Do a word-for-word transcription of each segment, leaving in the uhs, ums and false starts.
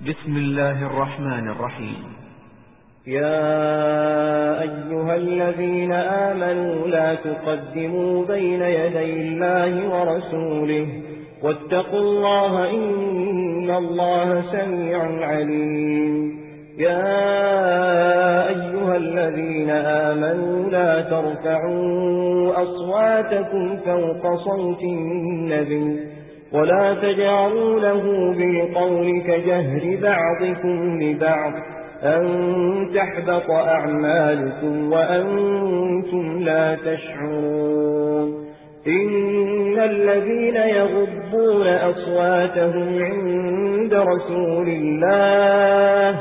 بسم الله الرحمن الرحيم. يا أيها الذين آمنوا لا تقدموا بين يدي الله ورسوله واتقوا الله إن الله سميع عليم. يا أيها الذين آمنوا لا ترفعوا أصواتكم فوق صوت النبي ولا تجعلوا له بالقول كجهر بعضكم لبعض أن تحبط أعمالكم وأنتم لا تشعرون. إن الذين يغضون أصواتهم عند رسول الله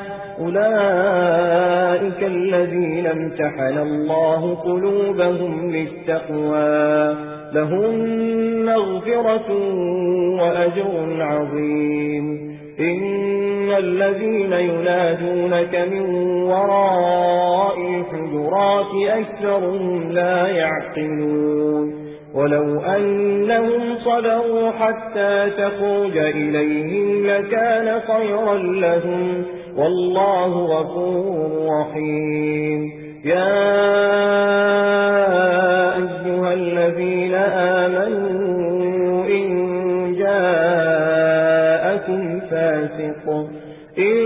أولئك الذين امتحن الله قلوبهم للتقوى لهم مغفرة وأجر عظيم. إن الذين ينادونك من وراء الحجرات أكثرهم لا يعقلون. ولو أنهم صبروا حتى تخرج إليهم لكان خيرا لهم والله غفور رحيم. يا أيها الذين آمنوا إن جاءكم فاسق إن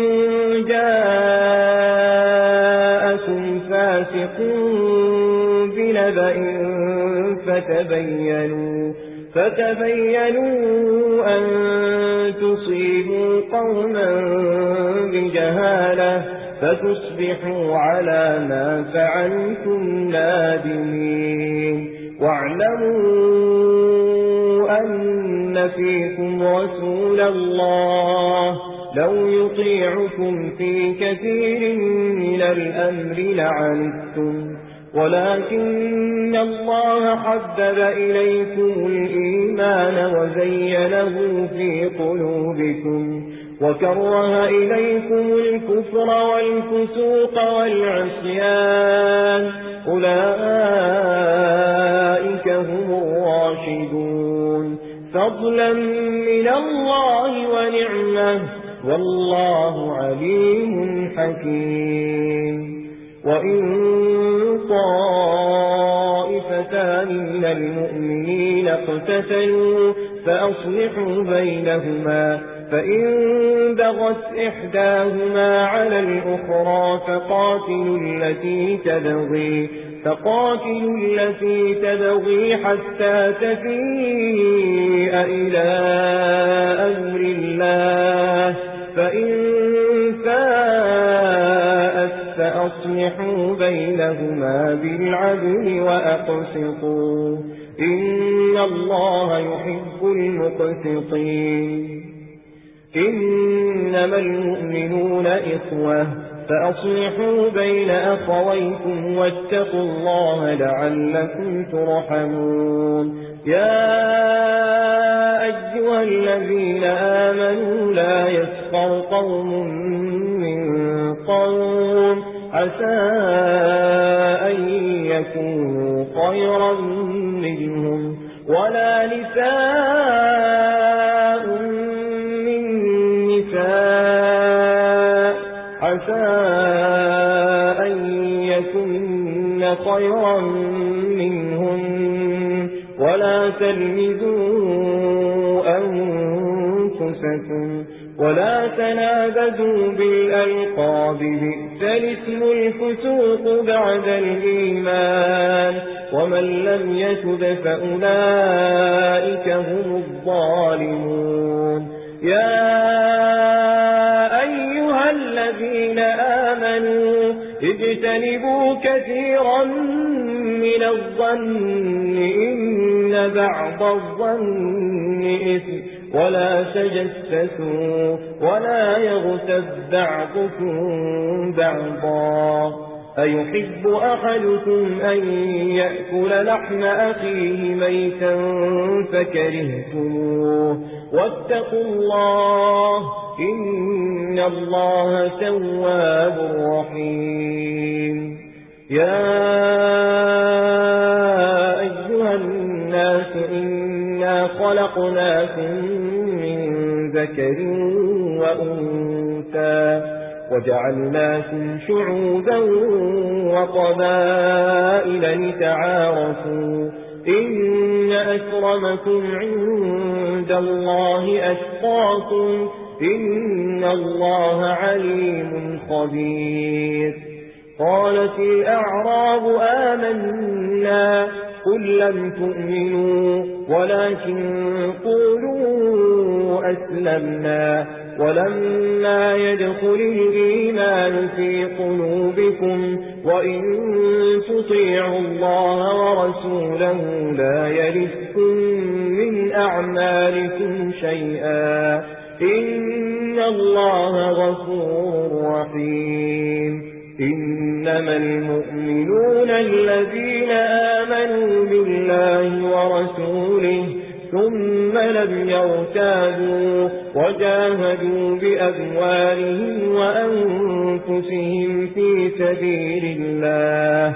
جاءكم فاسق بنبأ فتبينوا فتبينوا أن تصيبوا قوما بجهالة فتصبحوا على ما فعلتم نادمين. واعلموا أن فيكم رسول الله لو يطيعكم في كثير من الأمر لعنتم ولكن الله حبب إليكم الإيمان وزينه في قلوبكم وكره إليكم الكفر والفسوق والعصيان أولئك هم الراشدون فضلا من الله ونعمه والله عليم حكيم. وإن طائفتان من المؤمنين اقتتلوا فأصلحوا بينهما فإن بغت إحداهما على الأخرى فقاتلوا التي تبغي فقاتلوا التي تبغي حتى تفيء إلى أمر الله فإن فاءت فأصلحوا بينهما بالعدل وأقسطوا إن الله يحب المقسطين. إنما المؤمنون إخوة فأصلحوا بين أخويكم واتقوا الله لعلكم ترحمون. يا أيها الذين آمنوا لا يسخر قوم من قوم عسى أن يكونوا خيرا منهم ولا نساء من نساء عسى أن يكن خيرا منهم ولا تلمزوا أنفسكم ولا تنابذوا بالألقاب بئس الاسم الفسوق بعد الإيمان ومن لم يتب فأولئك هم الظالمون. يا أيها الذين آمنوا اجتنبوا كثيرا من الظن إن بعض الظن إثم ولا تجسسوا ولا يغتب بعضكم بعضا أيحب أحدكم أن يأكل لحم أخيه ميتا فكرهتموه واتقوا الله إن الله تواب رحيم. يا أيها الناس إنا خلقناكم من ذكر وأنثى موسى وجعلناكم شعوبا وقبائل لتعارفوا إن أكرمكم عند الله أتقاكم إن الله عليم خبير. قالت الأعراب آمنا قل لم تؤمنوا ولكن قولوا أسلمنا ولما يدخل الإيمان في قلوبكم وإن تطيعوا الله ورسوله لا يلدكم من أعمالكم شيئا إن الله غفور رحيم. إنما المؤمنون الذين آمنوا بالله ورسوله ثم لم يرتابوا وجاهدوا بأموالهم وأنفسهم في سبيل الله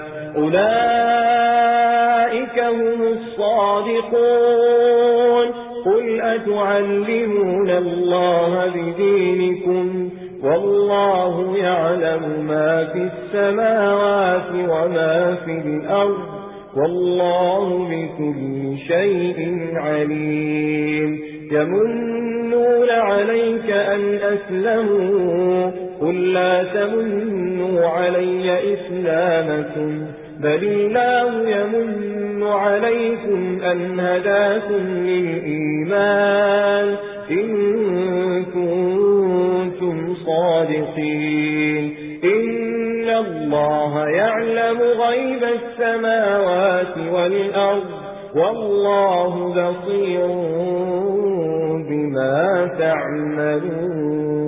أولئك هم الصادقون. قل أتعلمون الله بدينكم والله يعلم ما في السماوات وما في الأرض والله بكل شيء عليم. يمنون عليك أن أسلموا قل لا تمنوا علي إسلامكم بل الله يمن عليكم أن هداكم للإيمان إن كنتم صادقين. إن الله يعلم غيب السماوات والأرض والله بصير بما تعملون.